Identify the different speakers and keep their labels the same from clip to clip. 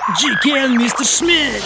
Speaker 1: GK und Mr. Schmidt.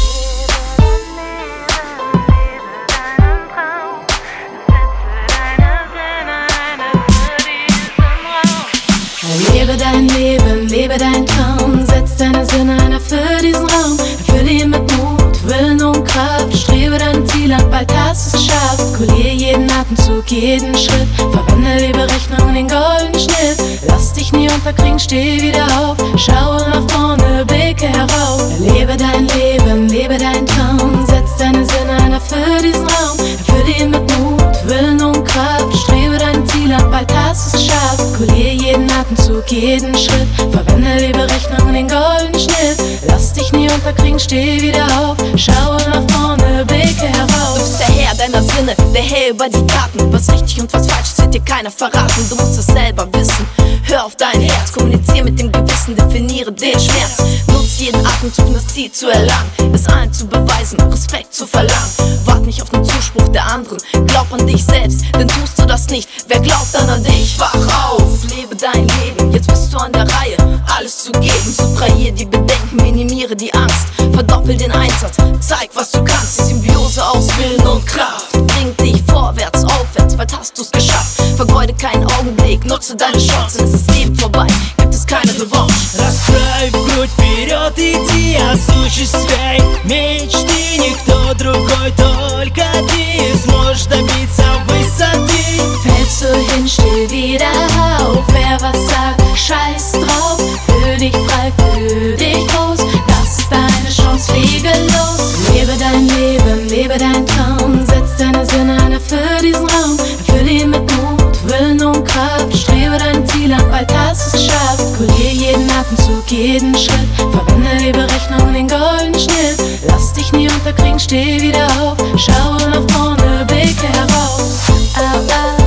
Speaker 2: Lebe dein Leben, lebe dein Traum, setz deine Sinne ein, erfülle diesen Raum, erfülle ihn mit Mut, Willen und Kraft, strebe dein Ziel an, bald hast du's geschafft, kalkuliere jeden Atemzug, jeden Schritt, verwende die Berechnung, den goldenen Schnitt, lass dich nie unterkriegen, steh wieder auf, schaue nach vorne, blicke herauf, lebe dein Leben, lebe dein Traum, setz deine Sinne ein, erfülle diesen Raum, erfülle ihn mit Mut, Willen und Kraft, strebe dein Ziel an, bald hast du's geschafft, kalkuliere jeden Atemzug, jeden Schritt, verwende die Berechnung, den goldenen Schnitt, lass dich nie unterkriegen, steh wieder auf, schaue nach vorne, blicke herauf.
Speaker 3: Du bist der Herr deiner Sinne, der Herr über die Taten, was richtig und was falsch ist, wird dir keiner verraten, du musst es selber wissen, hör auf dein Herz, kommuniziere mit dem Gewissen, definiere den Schmerz, nutz jeden Atemzug, um das Ziel zu erlangen, es allen zu beweisen, Respekt zu verlangen, wart nicht auf den Zuspruch der anderen, glaub an dich selbst, denn tust du das nicht, wer glaubt dann an dich? Wach auf, lebe dein Leben, jetzt bist du an der Reihe, alles zu geben, subtrahiere die Bedenken, minimiere die Angst, verdoppel den Einsatz, zeig was du kannst, die Symbiose aus Willen und Kraft, bringt dich vorwärts, aufwärts, bald hast du's geschafft, vergeude keinen Augenblick, nutze deine Chancen, es ist Leben vorbei, gibt es keine Revanche.
Speaker 1: Расправь грудь вперед, иди, осуществляй мечты, никто другой, только ты сможешь добиться высоты.
Speaker 2: Fällst du hin, steh wieder auf, wer was sagt, scheiß drauf, fühl dich frei, fühl dich groß, das ist deine Chance, fliege los. Lebe dein Leben, lebe dein Traum, setz deine Sinne ein, erfülle diesen Raum, erfülle ihn mit Mut, Willen und Kraft, strebe dein Ziel an, bald hast du's geschafft, kalkuliere jeden Atemzug, jeden Schritt, verwende die Berechnung, den goldenen Schnitt, lass dich nie unterkriegen, steh wieder auf, schaue nach vorne, blicke herauf. Au, au.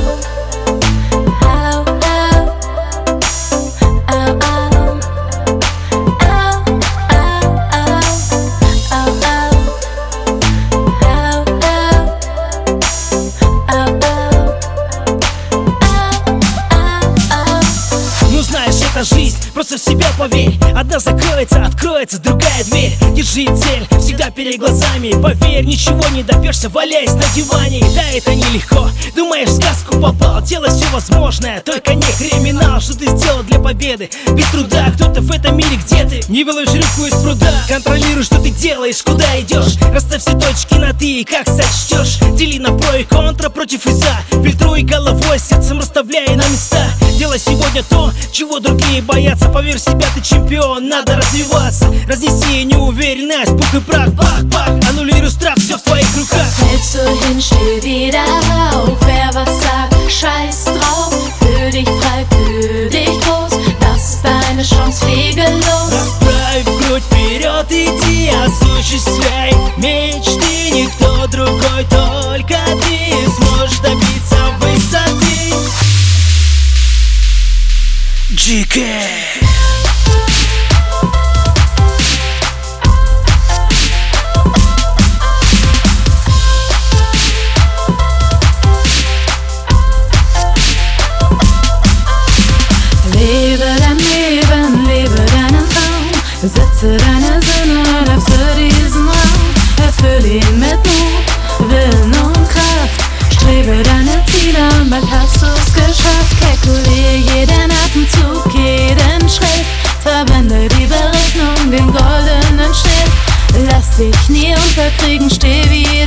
Speaker 1: Жизнь, просто в себя поверь. Одна закроется, откроется другая дверь. Держи цель всегда перед глазами. Поверь, ничего не добьешься, валяясь на диване. Да, это нелегко, думаешь, в сказку попал. Делай все возможное, только не криминал. Что ты сделал для победы? Без труда, кто-то в этом мире, где ты? Не выловишь рыбку из пруда. Контролируй, что ты делаешь, куда идешь. Расставь все точки на ты и как сочтешь. Дели на про и контра, против и за. Фильтруй головой, сердцем расставляй на места. Делай сегодня то, чего другие боятся. Поверь в себя, ты чемпион, надо развиваться. Разнеси неуверенность, пух и прах, бах-бах. Аннулируй страх, все в твоих руках.
Speaker 2: Fällst du hin, steh wieder auf, wer was sagt, scheiß drauf, fühl dich frei, fühl dich groß, das ist deine Chance, fliege los.
Speaker 1: Расправь грудь вперед, иди, осуществляй мечты, никто другой, только ты сможешь добиться высоты. GK.
Speaker 2: Lebe dein Leben, lebe deinen Traum, setze deine Sinne ein, erfülle diesen Raum, erfülle ihn mit Mut, Willen und Kraft, strebe deine Ziele an, bald hast du's geschafft, kalkuliere jeden Atemzug, jeden Schritt, verwende die Berechnung, den goldenen Schnitt, lass dich nie unterkriegen, steh wieder